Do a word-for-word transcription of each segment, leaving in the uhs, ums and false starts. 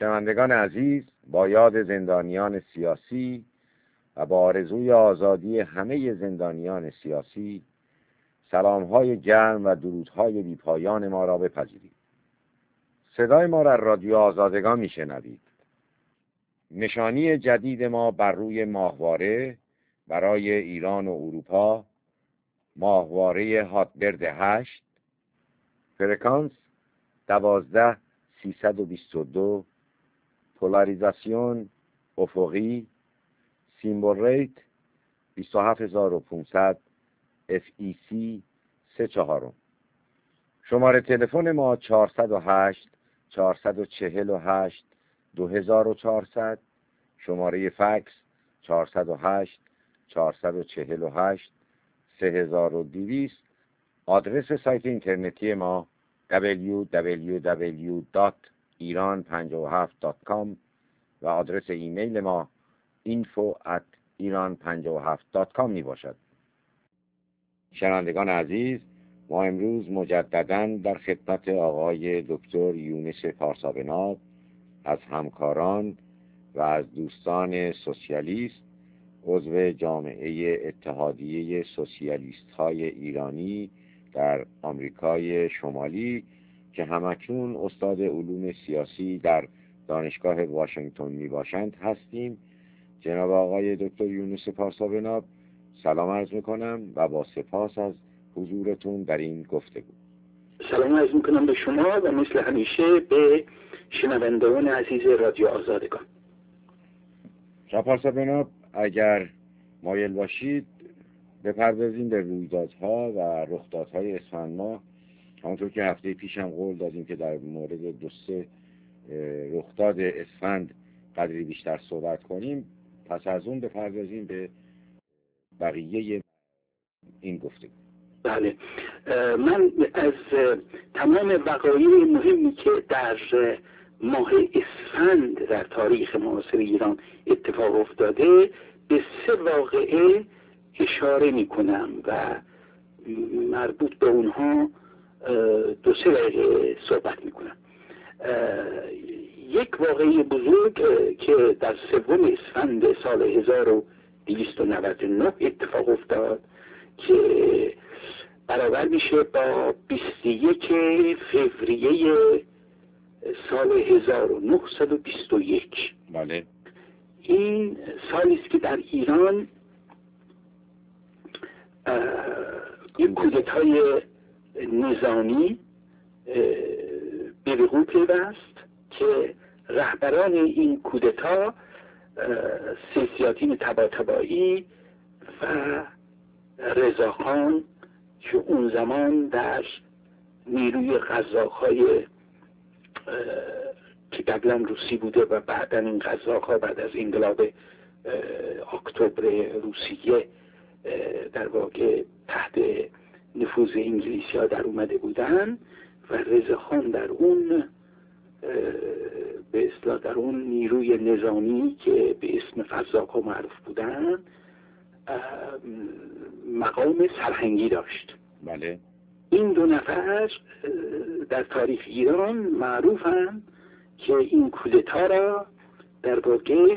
شنوندگان عزیز، با یاد زندانیان سیاسی و با آرزوی آزادی همه زندانیان سیاسی، سلام‌های گرم و درودهای بی‌پایان ما را بپذیرید. صدای ما را رادیو آزادگان میشنوید. نشانی جدید ما بر روی ماهواره برای ایران و اروپا، ماهواره هاتبرد هشت، فرکانس دوازده سیصد و بیست و دو، پولاریزاسیون افقی، سیمبل ریت بیست و هفت هزار و پانصد، اف ای سی سه چهارم. شماره تلفن ما چهارصد و هشت چهارصد و چهل و هشت دو هزار و چهارصد، شماره فکس چهارصد و هشت چهارصد و چهل و هشت سه هزار و دویست. آدرس سایت اینترنتی ما دبلیو دبلیو دبلیو دات ایران پنجاه و هفت دات کام و آدرس ایمیل ما اینفو ات ایران پنجاه و هفت دات کام می باشد. شنوندگان عزیز، ما امروز مجدداً در خدمت آقای دکتر یونس پارسابناب از همکاران و از دوستان سوسیالیست، عضو جامعه اتحادیه سوسیالیست های ایرانی در آمریکای شمالی که همکنون استاد علوم سیاسی در دانشگاه واشنگتن می باشند هستیم. جناب آقای دکتر یونس پارسابناب، سلام عرض می کنم و با سپاس از حضورتون در این گفتگو. سلام عرض می کنم به شما و مثل همیشه به شنوندگان عزیز رادیو آزادگان. جناب پارسابناب، اگر مایل باشید بپردازیم به رویدادها و رخدادهای اسفند ماه. همونطور که هفته پیشم قول دادیم که در مورد دو سه رخداد اسفند قدری بیشتر صحبت کنیم، پس از اون بپردازیم به بقیه این گفتگو. بله، من از تمام وقایع مهمی که در ماه اسفند در تاریخ معاصر ایران اتفاق افتاده به سه واقعه اشاره می کنم و مربوط به اونها دو سه دقیقه صحبت می کنم. یک واقعه بزرگ که در سوم اسفند سال هزار و دویست و نود و نه اتفاق افتاد که برابر میشه با بیست و یک فوریه سال هزار و نهصد و بیست و یک. بله. این سالی است که در ایران یک کودتای نظامی به وقوع پیوست که رهبران این کودتا سیاسیاتین طباطبایی و رضاخان که اون زمان در نیروی قزاق‌های که قبلا روسی بوده و بعدا این قزاق‌ها بعد از انقلاب اکتبر روسیه در واقع تحت نفوذ انگلیسی‌ها در اومده بودن و رضاخان در اون به اصطلاح در اون نیروی نظامی که به اسم قزاق‌ها معروف بودن مقام سرهنگی داشت. بله. این دو نفر در تاریخ ایران معروفن که این کودتا را در واقع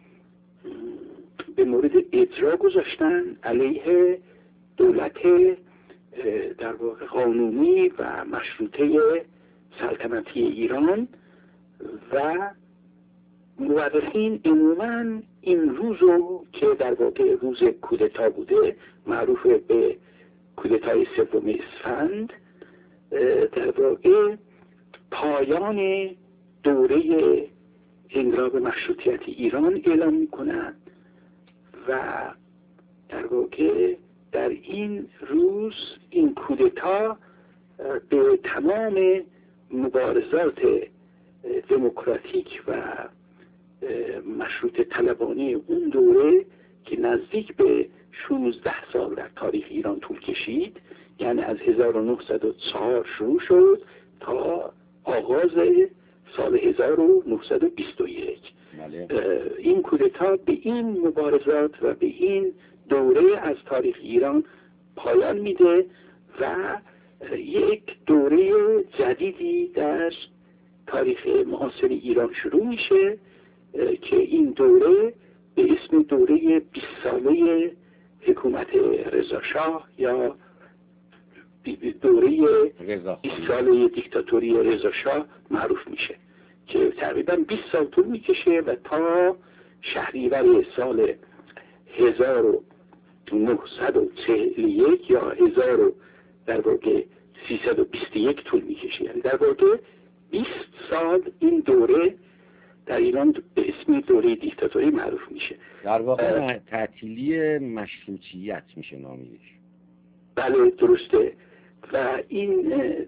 به مورد اجرا گذاشتن علیه دولت در واقع قانونی و مشروطه سلطنتی ایران و مورخین عموماً این روزو که در واقع روز کودتا بوده معروف به کودتای سوم اسفند در واقع پایان دوره انقلاب مشروطیت ایران اعلام میکنند و در واقع در این روز این کودتا به تمام مبارزات دموکراتیک و مشروط طلبانه اون دوره که نزدیک به شانزده سال در تاریخ ایران طول کشید، یعنی از هزار و نهصد و چهار شروع شد تا آغاز سال هزار و نهصد و بیست و یک. این کودتا به این مبارزات و به این دوره از تاریخ ایران پایان میده و یک دوره جدیدی در تاریخ معاصر ایران شروع میشه که این دوره به اسم دوره بیست ساله حکومت رضاشاه یا دوره بیست ساله دیکتاتوری رضاشاه معروف میشه که تقریبا بیست سال طول میکشه و تا شهریور سال هزار و نهصد و چهل و یک یا هزار و در واقع سیصد و بیست و یک طول میکشه. یعنی در واقع بیست سال این دوره در ایران به اسم دوره دیکتاتوری معروف میشه. در واقع تعطیلی مشروطیت میشه نامیدش. بله درسته. و این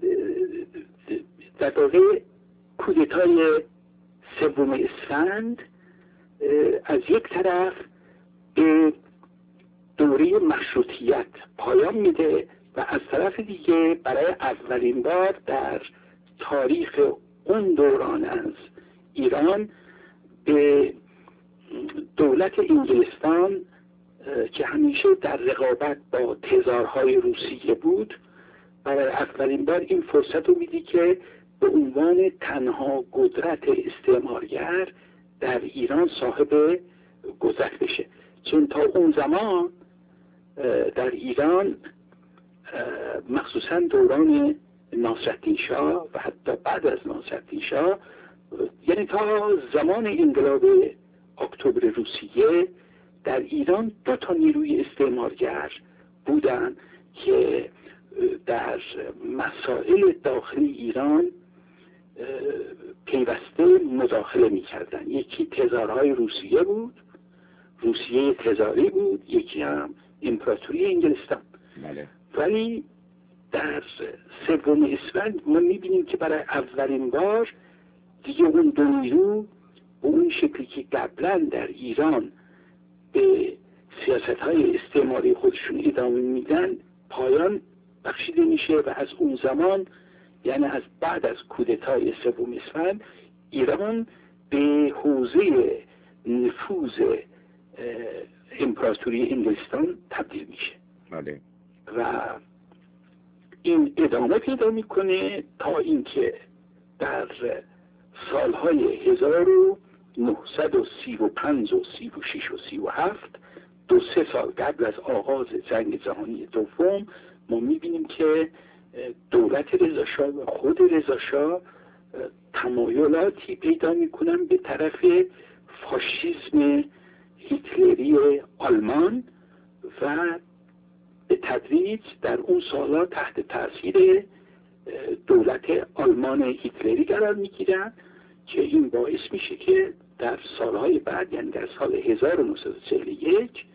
در واقع کودتای سوم اسفند از یک طرف به دوره مشروطیت پایان میده و از طرف دیگه برای اولین بار در تاریخ اون دوران از ایران به دولت انگلستان که همیشه در رقابت با تزارهای روسیه بود، برای اولین بار این فرصت رو میدی که به عنوان تنها قدرت استعمارگر در ایران صاحب قدرت بشه. چون تا اون زمان در ایران مخصوصا دوران ناصرالدین شاه و حتی بعد از ناصرالدین شاه، یعنی تا زمان انقلاب اکتبر روسیه، در ایران دو تا نیروی استعمارگر بودن که در مسائل داخلی ایران پیوسته مداخله می‌کردن. یکی تزارهای روسیه بود، روسیه تزاری بود، یکی هم امپراتوری انگلستان. بله. ولی در سوم اسفند ما می‌بینیم که برای اولین بار دیگه اون دو نیرو به اون شکلی که قبلا در ایران به سیاست‌های استعماری خودشون ادامه میدن پایان بخشیده میشه و از اون زمان، یعنی از بعد از کودتای سوم اسفند، ایران به حوزه نفوذ امپراتوری انگلستان تبدیل میشه. بله. و این ادامه پیدا میکنه تا اینکه در سالهای هزار و نهصد و سی و پنج و سی و شش و سی و هفت، دو سه سال قبل از آغاز جنگ جهانی دوم، ما میبینیم که دولت رضاشاه و خود رضاشاه تمایلاتی پیدا میکنن به طرف فاشیسم هیتلری آلمان و به تدریج در اون سالها تحت تاثیر دولت آلمان هیتلری قرار میگیرن که این باعث میشه که در سالهای بعد، یعنی در سال هزار و نهصد و چهل و یک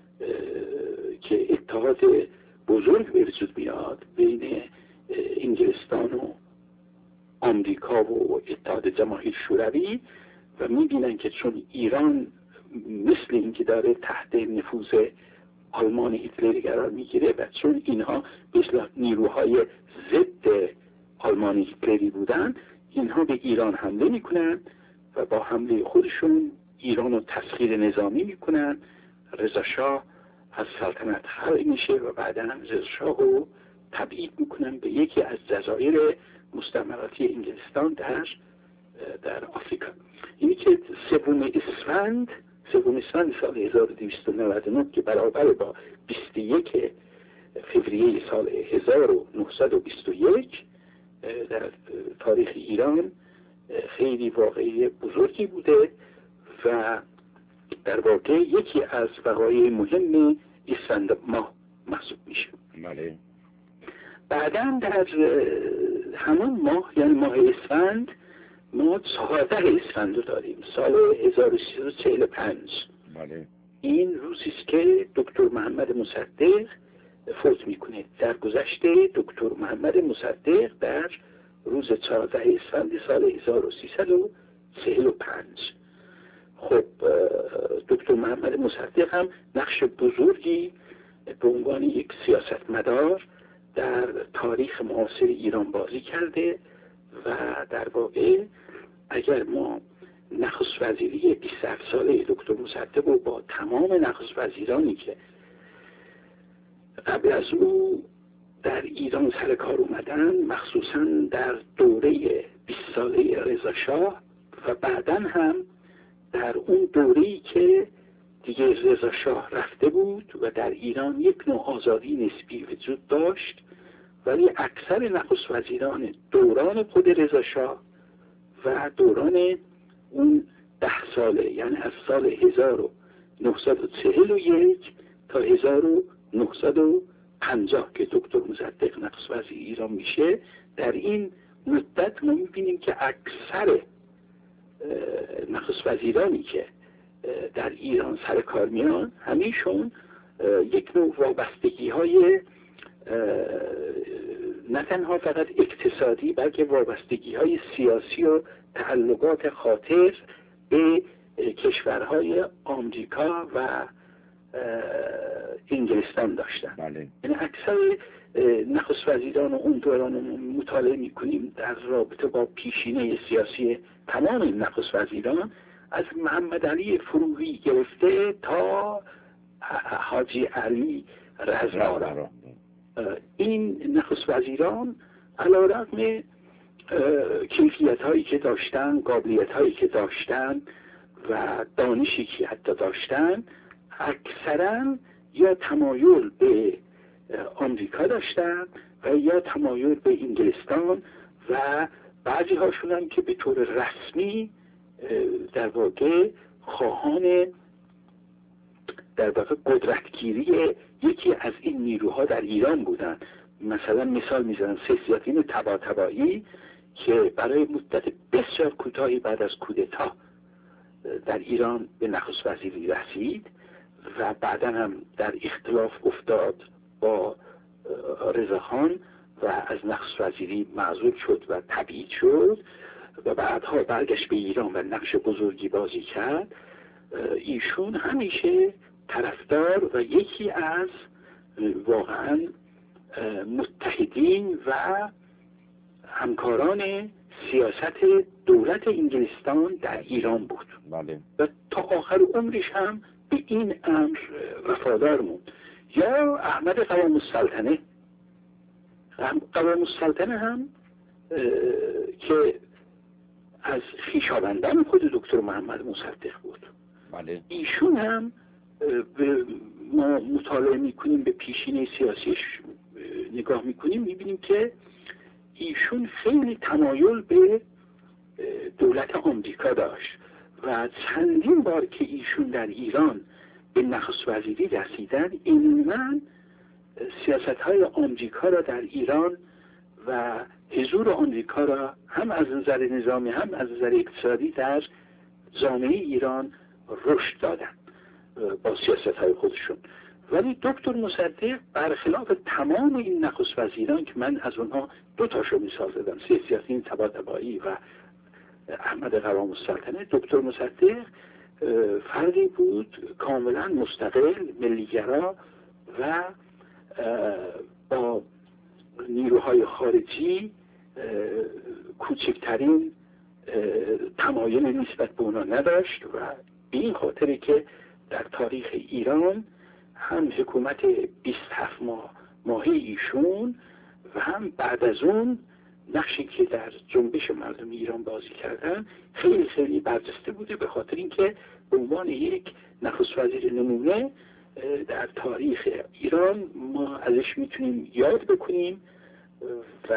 که اتحاد بزرگ به وجود میاد بین انگلستان و آمریکا و اتحاد جماهیر شوروی، و میبینن که چون ایران مثل اینکه داره تحت نفوذ آلمان هیتلری قرار میگیره و چون اینها مثل نیروهای ضد آلمان هیتلری بودن، اینها به ایران حمله میکنن و با حمله خودشون ایران رو تسخیر نظامی میکنن. رضاشاه از سلطنت خلع میشه و بعدا رضاشاه رو تبعید میکنن به یکی از جزایر مستعمراتی انگلستان در در آفریقا. اینی که سوم اسفند سوم اسفند سال هزار و دویست و نود و نه که برابر با بیست و یک فوریه سال هزار و نهصد و بیست و یک در تاریخ ایران خیلی واقعی بزرگی بوده و در واقع یکی از وقایع مهم اسفند ماه محسوب میشه. بله. بعداً در همون ماه، یعنی ماه اسفند، ما چهارده اسفند رو داریم، سال هزار و سیصد و چهل و پنج. بله. این روزی است که دکتر محمد مصدق فوت میکنه. در گذشته دکتر محمد مصدق در روز چهارده اسفند سال هزار و سیصد و چهل و پنج. خب دکتر محمد مصدق هم نقش بزرگی به عنوان یک سیاستمدار در تاریخ معاصر ایران بازی کرده و در واقع اگر ما نخست وزیری بیست و هفت ساله دکتر مصدق و با تمام نخست وزیرانی که قبل از او در ایران سر کار اومدن، مخصوصا در دوره بیست ساله رضا شاه و بعداً هم در اون دوره‌ای که دیگه رضا شاه رفته بود و در ایران یک نوع آزادی نسبی وجود داشت، ولی اکثر نخست وزیران دوران خود رضا شاه و دوران اون ده ساله، یعنی از سال هزار و نهصد و چهل و یک تا هزار و نهصد و پنجاه که دکتر مصدق نخست وزیر ایران میشه، در این مدت ما میبینیم که اکثر نخست وزیرانی که در ایران سر کار میان همیشون یک نوع وابستگی های نه تنها فقط اقتصادی بلکه وابستگی های سیاسی و تعلقات خاطر به کشورهای آمریکا و انگلستان داشتن. بله. یعنی اکثر نخست وزیران اون دوران مطالعه میکنیم در رابطه با پیشینه سیاسی تمام این نخست وزیران، از محمد علی فروغی گرفته تا حاجی علی رضا، این نخست وزیران علیرغم کیفیت هایی که داشتن، قابلیت هایی که داشتن و دانشی که حتی داشتن، اکثرا یا تمایل به آمریکا داشتن و یا تمایل به انگلستان و بعضی هاشون هم که به طور رسمی در واقع خواهان در واقع قدرتگیری یکی از این نیروها در ایران بودن. مثلا مثال میزنم سیاستین طباطبایی که برای مدت بسیار کوتاهی بعد از کودتا در ایران به نخست وزیری رسید و بعدا هم در اختلاف افتاد با رضاخان و از نخست وزیری معزول شد و تبعید شد و بعدها برگشت به ایران و نقش بزرگی بازی کرد. ایشون همیشه طرفدار و یکی از واقعا متحدین و همکاران سیاست دولت انگلستان در ایران بود. بله. و تا آخر عمرش هم به این امر وفادار موند. یا احمد قوام السلطنه قوام السلطنه هم که از خویشاوندان خود دکتر محمد مصدق بود. بله. ایشون هم به ما مطالعه میکنیم، به پیشینه سیاسیش نگاه میکنیم، میبینیم که ایشون خیلی تمایل به دولت آمریکا داشت و چندین بار که ایشون در ایران به نخست وزیری رسیدن، این سیاست های آمریکا را در ایران و حضور آمریکا را هم از نظر نظامی هم از نظر اقتصادی در جامعه ایران رشد دادن با سیاست های خودشون. ولی دکتر مصدق برخلاف تمام این نخست وزیران که من از اونها دو تاشو مثال زدم، سیاستین طباطبایی و احمد قوام السلطنه، دکتر مصدق فردی بود کاملا مستقل، ملیگرا و با نیروهای خارجی کوچکترین تمایل نسبت به اونا نداشت و به این خاطره که در تاریخ ایران هم حکومت بیست و هفت ماه ماهی ایشون و هم بعد از اون نقشی که در جنبش مردم ایران بازی کردن خیلی خیلی برجسته بوده، به خاطر اینکه به عنوان یک نخست وزیر نمونه در تاریخ ایران ما ازش میتونیم یاد بکنیم و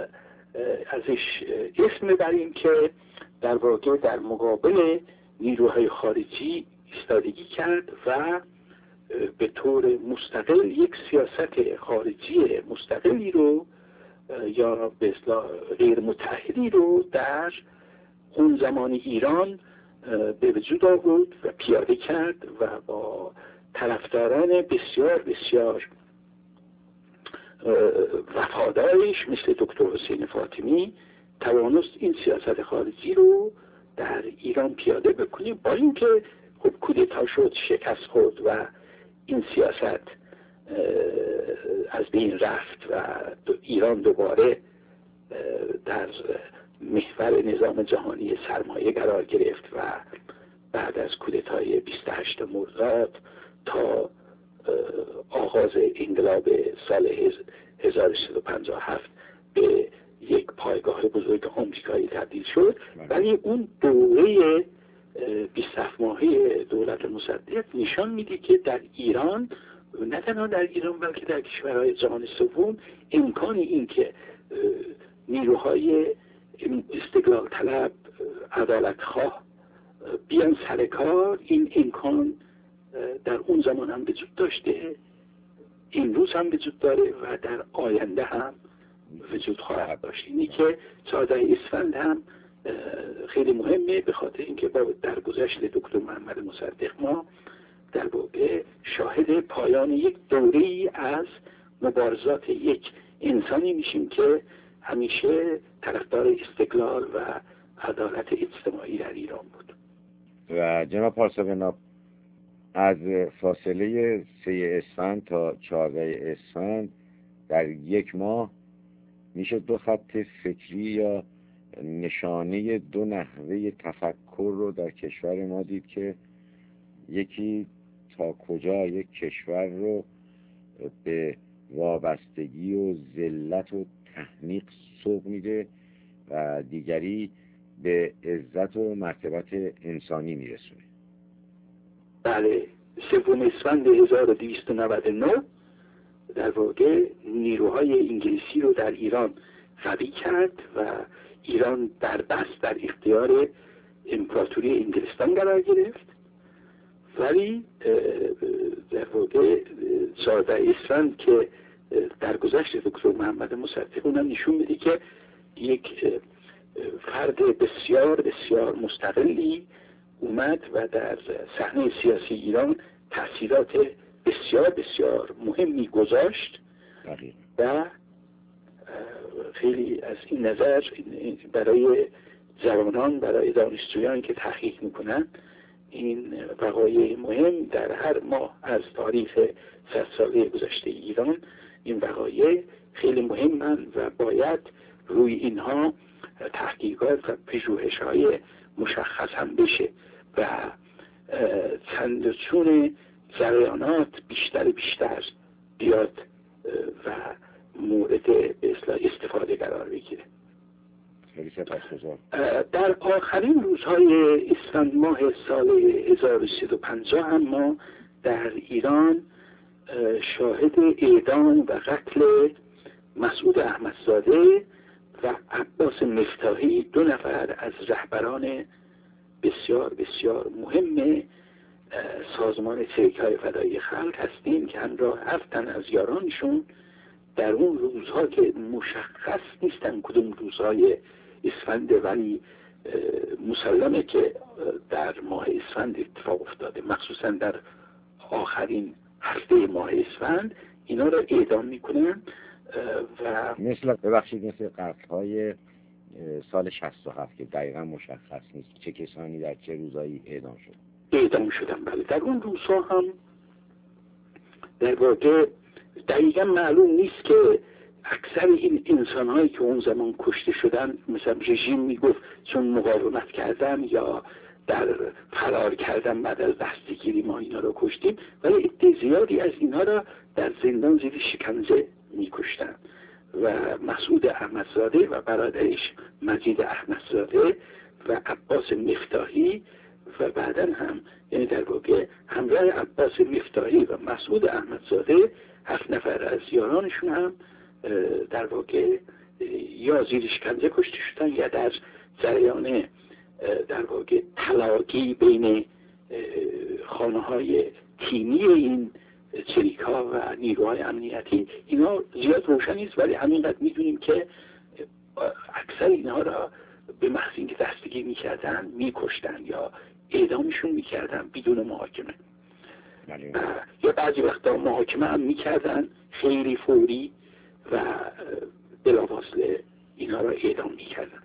ازش اسم ببریم که در واقع در مقابل نیروهای خارجی ایستادگی کرد و به طور مستقل یک سیاست خارجی مستقلی رو یا به اصطلاح غیر متحدی رو در اون زمان ایران به وجود آورد و پیاده کرد و با طرفداران بسیار بسیار وفادارش مثل دکتر حسین فاطمی توانست این سیاست خارجی رو در ایران پیاده بکنه، با اینکه خب کودتا شد، شکست خورد و این سیاست از بین رفت و ایران دوباره در محور نظام جهانی سرمایه قرار گرفت و بعد از کودتای بیست و هشت مرداد تا آغاز انقلاب سال هزار و سیصد و پنجاه و هفت به یک پایگاه بزرگ آمریکایی تبدیل شد. ولی اون دوره بیست و هفت ماهه دولت مصدق نشان میده که در ایران، نه تنها در ایران بلکه در کشورهای جهان سوم، امکان این که نیروهای استقلال طلب، عدالت خواه بیان سر کار، این امکان در اون زمان هم وجود داشته، امروز هم وجود داره و در آینده هم وجود خواهد داشت. اینی که چهاردهم اسفند هم خیلی مهمه، به خاطر اینکه با درگذشت دکتر محمد مصدق ما در واقع شاهد پایان یک دوره‌ای از مبارزات یک انسانی میشیم که همیشه طرفدار استقلال و عدالت اجتماعی در ایران بود. و جناب پارسا، از فاصله سه اسفند تا چهارده اسفند در یک ماه میشه دو خط فکری یا نشانه دو نحوه تفکر رو در کشور ما دید که یکی تا کجا یک کشور رو به وابستگی و ذلت و تحمیق سوق میده و دیگری به عزت و مرتبت انسانی میرسونه. بله، سوم اسفند هزار و دویست و نود و نه در واقع نیروهای انگلیسی رو در ایران قوی کرد و ایران در دست در اختیار امپراتوری انگلستان قرار گرفت. ولی در واقع چهاردهم اسفند که در گذشت دکتر محمد مصدق اونم نشون میده که یک فرد بسیار بسیار مستقلی اومد و در صحنه سیاسی ایران تأثیرات بسیار بسیار مهمی گذاشت و خیلی از این نظر برای جوانان، برای دانشجویان که تحقیق میکنن، این وقایع مهم در هر ماه از تاریخ صد ساله گذشته ایران، این وقایع خیلی مهمند و باید روی اینها تحقیقات و پژوهش‌های مشخص هم بشه و چند چون جریانات بیشتر بیشتر بیاد و مورد به اصطلاح استفاده قرار بگیره. در آخرین روزهای اسفند ماه سال هزار و سیصد و پنجاه هم ما در ایران شاهد اعدام و قتل مسعود احمدزاده و عباس مفتاحی، دو نفر از رهبران بسیار بسیار مهم سازمان چریک‌های فدایی خلق هستیم که همراه هفت تن از یارانشون در اون روزها که مشخص نیستن کدوم روزهای اسفند، ولی مسلمه که در ماه اسفند اتفاق افتاده، مخصوصا در آخرین هفته ماه اسفند اینا رو اعدام میکنن و مثل ببخشید مثل قتل‌های سال شصت و هفت که دقیقا مشخص نیست چه کسانی در چه روزایی اعدام شد اعدام شدن. بله، در اون روزها هم در واقع دقیقا معلوم نیست که اکثر این انسان‌هایی که اون زمان کشته شدن، مثلا رژیم میگفت چون مقاومت کردن یا در فرار کردن بعد از دستگیری ما اینا رو کشتیم، ولی عده زیادی از اینها را در زندان زیر شکنجه میکشتن و مسعود احمدزاده و برادرش مجید احمدزاده و عباس مفتاحی و بعداً هم یعنی در واقع همراه عباس مفتاحی و مسعود احمدزاده هفت نفر از یارانشون هم در واقع یا زیر شکنجه کشته شدن یا در جریان در واقع تلاقی بین خانه های تیمی این چریک‌ها و نیروهای امنیتی، اینا زیاد روشن نیست، ولی همینقدر میدونیم که اکثر اینها را به محض اینکه دستگیر میکردن میکشتن یا اعدامشون میکردن بدون محاکمه یا بعضی وقتا محاکمه هم میکردن خیلی فوری و بلافاصله اینا را اعدام میکردن.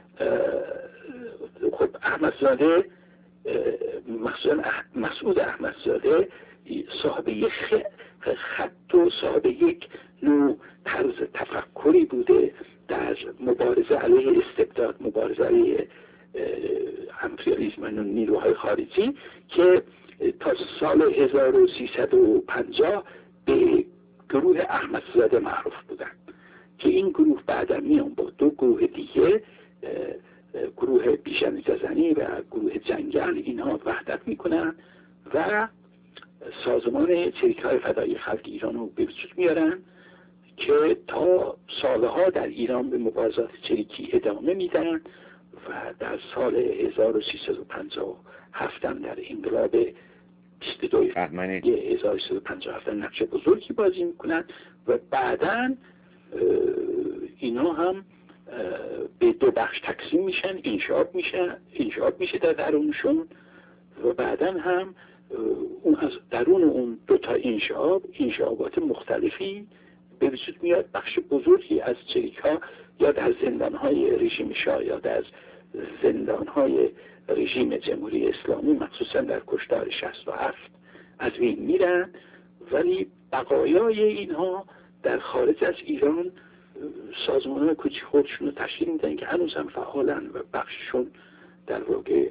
خب احمدزاده، مثلا مسعود احمدزاده صاحب یک خط و صاحب یک نوع طرز تفکری بوده در مبارزه علیه استبداد، مبارزه علیه امپریالیسم و نیروهای خارجی که تا سال هزار و سیصد و پنجاه به گروه احمدزاده معروف بودن که این گروه بعدا میان با دو گروه دیگه، گروه بیژن ززنی و گروه جنگل، اینها وحدت میکنن و سازمان چریک‌های فدایی خلق ایران رو به وجود میارن که تا سالها در ایران به مبارزات چریکی ادامه میدن و در سال هزار و سیصد و پنجاه و هفت در انقلاب بیست و دو بهمن هزار و سیصد و پنجاه و هفت نقش بزرگی بازی میکنن و بعداً اینا هم به دو بخش تقسیم میشن، انشعاب میشن انشعاب میشه در درونشون و بعداً هم اون از درون اون دو تا انشعاب انشعابات مختلفی به وجود میاد. بخش بزرگی از چریک‌ها یا در زندان‌های رژیم شاه یا در زندان‌های رژیم جمهوری اسلامی مخصوصا در کشتار شصت و هفت از بین میرن، ولی بقایای اینها در خارج از ایران سازمان‌های کوچیک خودشون رو تشکیل میدن که هنوز هم فعالن و بخششون در واقع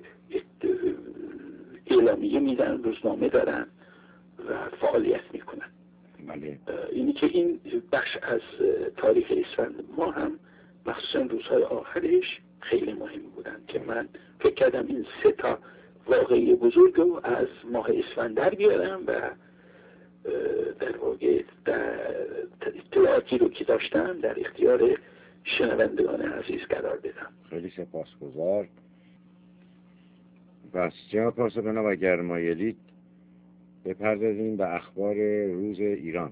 اعلامیه میدن، روزنامه دارن و فعالیت میکنن. بله. اینی که این بخش از تاریخ اسفند ما هم مخصوصا روزهای آخرش خیلی مهم بودن که من فکر کردم این سه تا واقعی بزرگ رو از ماه اسفند در بیارم و در واقع در اطلاعاتی رو که داشتم در اختیار شنوندگان عزیز قرار بدم. خیلی سپاسگزار. بس جناب پارسا بنا و اگر مایلید بپردازیم به اخبار روز ایران.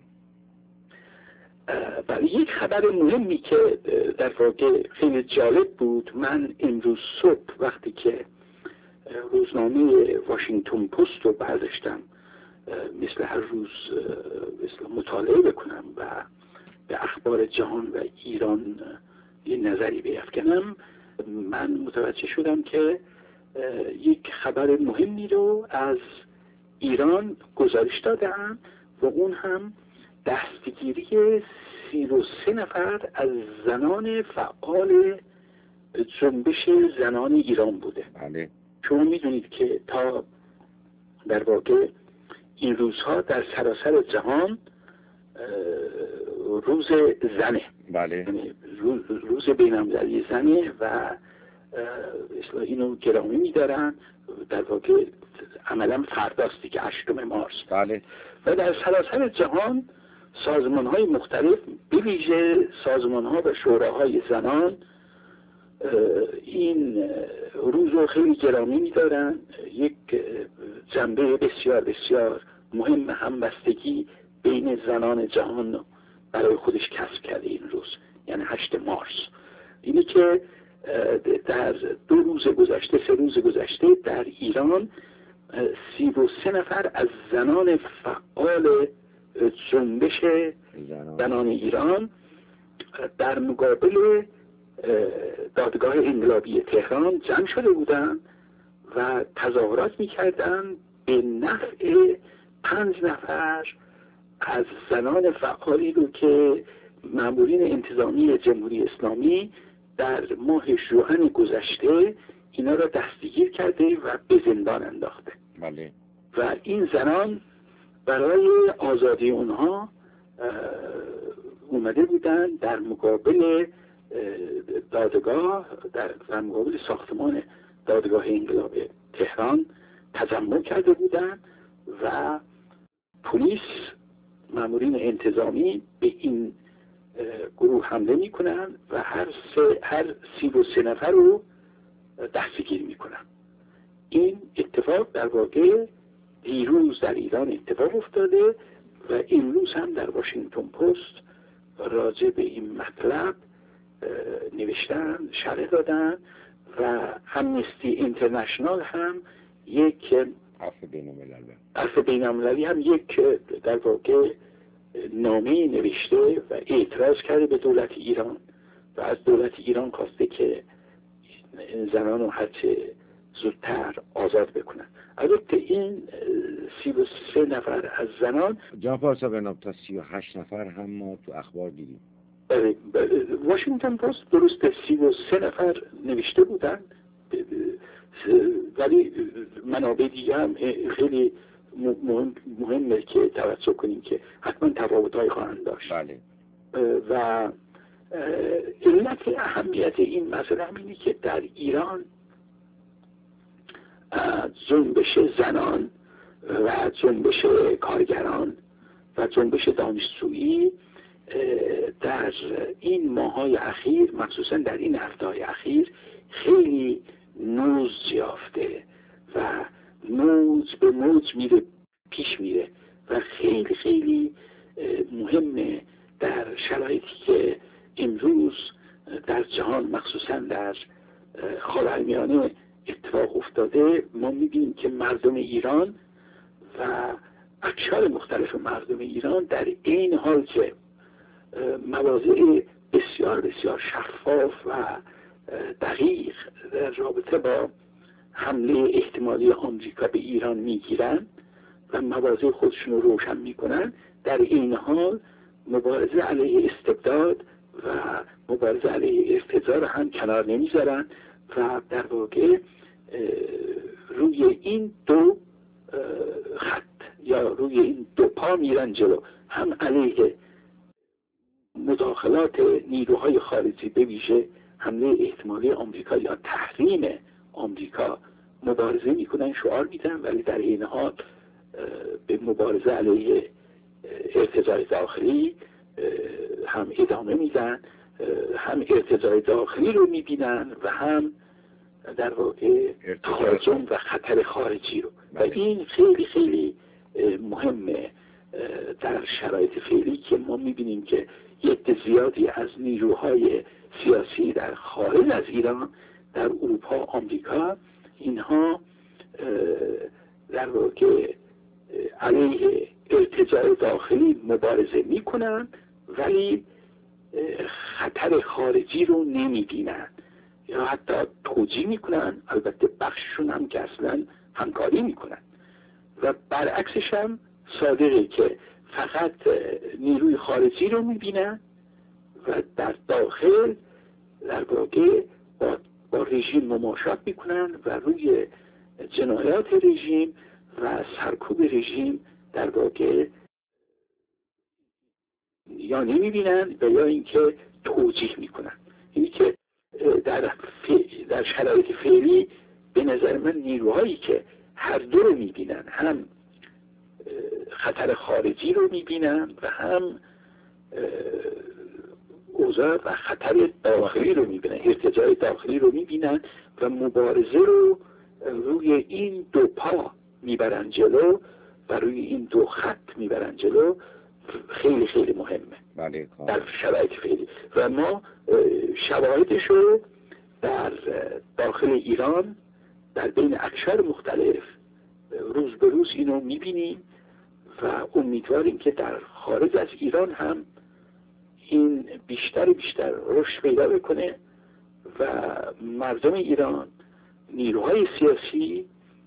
بله، یک خبر مهمی که در واقع خیلی جالب بود، من امروز صبح وقتی که روزنامه واشنگتن پست رو برداشتم مثل هر روز مثل مطالعه بکنم و به اخبار جهان و ایران یه نظری بیفکنم، من متوجه شدم که یک خبر مهمی رو از ایران گزارش دادن و اون هم دستگیری سی و سه نفر از زنان فعال جنبش زنان ایران بوده. بله. شما میدونید که تا در واقع این روزها در سراسر جهان روز زنه. بله. یعنی روز, روز بین‌المللی زنه و اینو گرامی میدارن، در واقع عملا فرداستی که هشتم مارس. بله. و در سراسر جهان سازمان های مختلف به ویژه سازمان ها و شوراهای زنان این روز رو خیلی گرامی میدارن. یک جنبه بسیار بسیار مهم همبستگی بین زنان جهان برای خودش کسب کرده این روز، یعنی هشتم مارس. اینی که در دو روز گذشته سه روز گذشته در ایران سی و سه نفر از زنان فعال جنبش زنان ایران در مقابل دادگاه انقلابی تهران جمع شده بودند و تظاهرات میکردن به نفع پنج نفر از زنان فعالی رو که مامورین انتظامی جمهوری اسلامی در ماه ژوئن گذشته اینا را دستگیر کرده و به زندان انداخته. بله. و این زنان برای آزادی اونها اومده بودن در مقابل دادگاه، در مقابل ساختمان دادگاه انقلاب تهران تجمع کرده بودن و پلیس، مامورین انتظامی به این گروه حمله میکنن و هر سه هر سی و سه نفر رو دستگیر میکنن. این اتفاق در واقع دیروز در ایران اتفاق افتاده و امروز هم در واشنگتن پست راجع به این مطلب نوشتن، شرح دادن و امنستی اینترنشنال هم یک عفو بین‌المللی عفو بین‌المللی هم یک در واقع نامه نوشته و اعتراض کرده به دولت ایران و از دولت ایران خواسته که زنان رو هرچه زودتر آزاد بکنن. البته این سی و سه نفر از زنان جناب پارسا بناب تا سی و هشت نفر هم ما تو اخبار دیدیم. بله بله. واشنگتن پست درست سی و سه نفر نوشته بودن ولی منابع دیگه هم خیلی مهم مهمه که توجه کنیم که حتما تفاوت‌های خواهند داشت. بله. و علت اهمیت این مسئله همینه که در ایران جنبش زنان و جنبش کارگران و جنبش دانشجویی در این ماه‌های اخیر، مخصوصا در این هفته‌های اخیر، خیلی نوز یافته و موج به موج میره پیش میره و خیلی خیلی مهمه در شرایطی که امروز در جهان، مخصوصا در خاورمیانه اتفاق افتاده. ما میبینیم که مردم ایران و اقشار مختلف مردم ایران در این حال که مواضع بسیار بسیار شفاف و دقیق در رابطه با حمله احتمالی آمریکا به ایران میگیرن و مواضع خودشون رو روشن میکنن، در این حال مبارزه علیه استبداد و مبارزه علیه ارتجاع هم کنار نمیذارن و در واقع روی این دو خط یا روی این دو پا میرن جلو، هم علیه مداخلات نیروهای خارجی به ویژه حمله احتمالی آمریکا یا تحریم آمریکا مبارزه میکنن، شعار میدن، ولی در این حال به مبارزه علیه ارتجاع داخلی هم ادامه میدن، هم ارتجاع داخلی رو میبینن و هم در واقع تهاجم و خطر خارجی رو. و این خیلی خیلی مهمه در شرایط فعلی که ما میبینیم که یک زیادی از نیروهای سیاسی در خارج از ایران، در اروپا، آمریکا، اینها در واقع علیه ارتجاع داخلی مبارزه میکنن ولی خطر خارجی رو نمیبینن یا حتی توجیه میکنن، البته بخششون هم که اصلا همکاری میکنن. و برعکسش هم صادقه که فقط نیروی خارجی رو میبینن و در داخل در واقع با, با رژیم مماشات میکنن و روی جنایات رژیم و سرکوب رژیم در واقع یا نمیبینن و یا اینکه توجیه میکنن. اینی که در, در شرایط فعلی به نظر من نیروهایی که هر دو رو میبینن، هم خطر خارجی رو میبینن و هم اوضاع و خطر داخلی رو میبینن، ارتجاع داخلی رو میبینن و مبارزه رو روی این دو پا میبرن جلو و روی این دو خط میبرن جلو. خیلی خیلی مهمه بله در شرایط فعلی و ما شواهدش رو در داخل ایران در بین اقشار مختلف روز به روز اینو میبینیم و امیدواریم که در خارج از ایران هم این بیشتر بیشتر رشد پیدا بکنه و مردم ایران، نیروهای سیاسی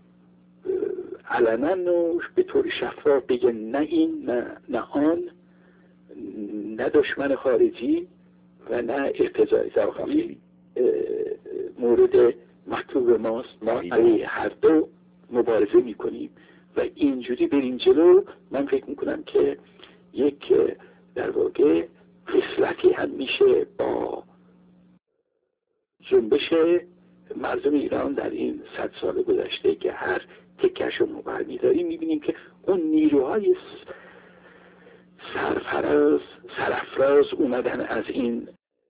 علنا و به طور شفاف بگن نه این نه, نه آن، نه دشمن خارجی و نه ارتجاع داخلی مورد مطلوب ماست. ما علیه هر دو مبارزه میکنیم و اینجوری بریم جلو. من فکر میکنم که یک در واقع فصلتی هم میشه با جنبش مردم ایران در این صد سال گذشته که هر تکش رو ما برمیداریم میبینیم که اون نیروهای سرفراز سرافراز اومدن از این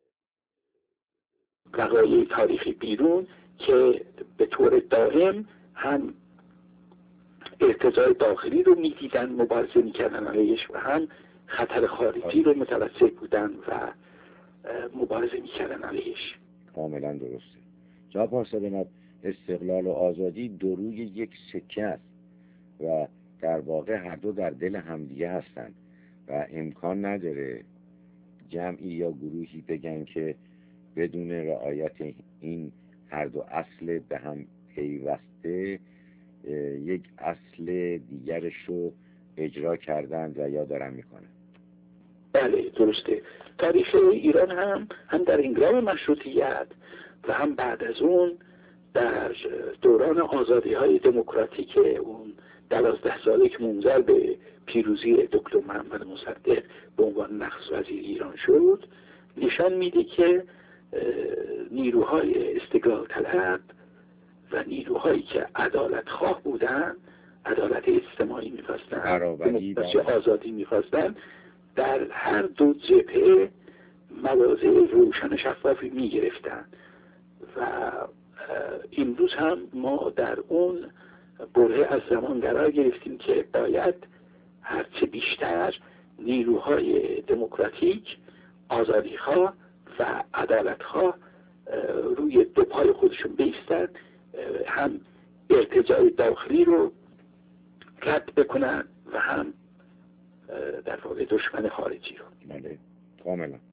وقایع تاریخی بیرون که به طور دائم هم ارتجاع داخلی رو میدیدن، مبارزه میکردن علیهش و هم خطر خارجی رو متوسط بودن و مبارزه میکردن علیهش. کاملا درسته. جناب پارسا، استقلال و آزادی دو روی یک سکه است و در واقع هر دو در دل همدیگه هستند و امکان نداره جمعی یا گروهی بگن که بدون رعایت این هر دو اصل به هم پیوسته یک اصل دیگرش رو اجرا کردن و یا دارن میکنن. بله درسته. تاریخ ایران هم هم در انقلاب مشروطیت و هم بعد از اون در دوران آزادی های دموکراتیک اون دوازده ساله که منجر به پیروزی دکتر محمد مصدق به عنوان نخست وزیر ایران شد نشان میده که نیروهای استقلال طلب و نیروهایی که عدالت خواه بودن، عدالت اجتماعی می‌خواستن، دموکراسی آزادی می‌خواستن، در هر دو جبهه مواضع روشن شفافی می‌گرفتن و امروز هم ما در اون بره از زمان قرار گرفتیم که باید هرچه بیشتر نیروهای دموکراتیک، آزادیخواه و عدالتخواه روی دو پای خودشون بایستن، هم ارتجاع داخلی رو رد بکنن و هم در واقع دشمن خارجی رو. بله، کاملا.